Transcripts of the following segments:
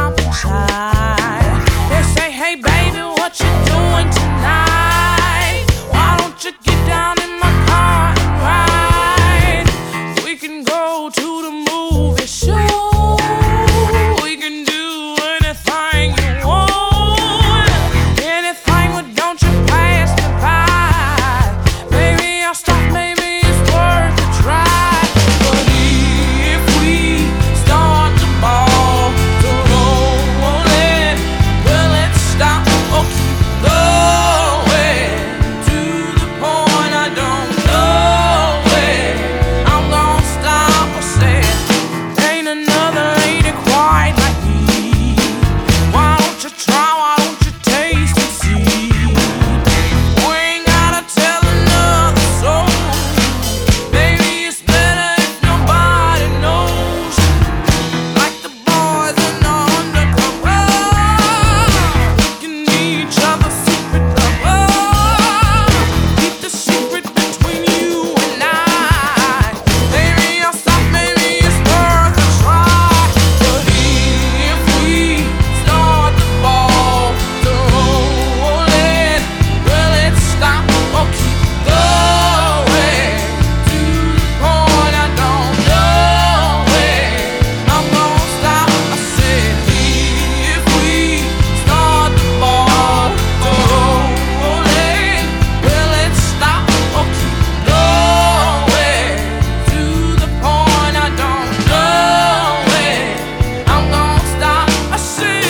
jump inside. They say, hey baby, what you doing tonight? Why don't you get down in my car and ride? We can go to the movie show. We can do anything you want. Anything, but don't you pass me by. Maybe I'll stop, maybe it's worth a try. But if we start the ball to rolling, will it stop or keep going? To the point I don't know it. I'm gonna stop or say, ain't another lady quite like me. Why don't you try, why don't you taste and see? We ain't gotta tell another soul. Baby, it's better if nobody knows. Like the boys in the undercover, looking each other's secret lover. Keep the secret between you and I. Maybe I'll stop, maybe it's worth a try. But if we start the ball to rolling, will it stop or keep going? To the point I don't know it. I'm gonna stop. I said, if we start the ball to rolling, will it stop or keep going? To the point I don't know it. I'm gonna stop. I said.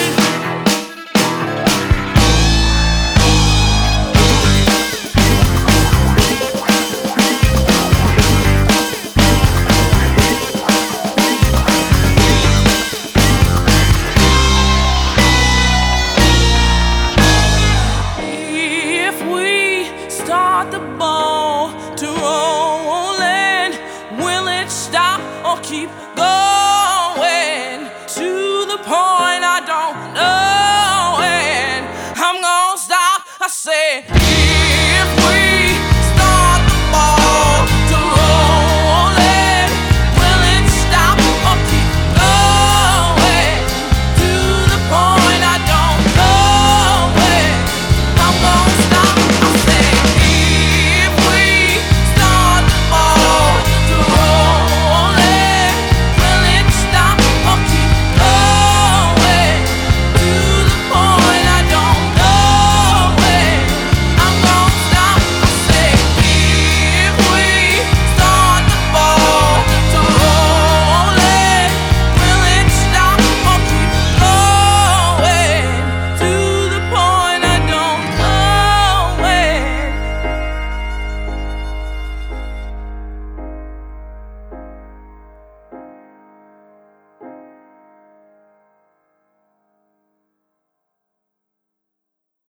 If we start the ball to rolling, will it stop or keep going? To the point I don't know when I'm gonna stop. I said.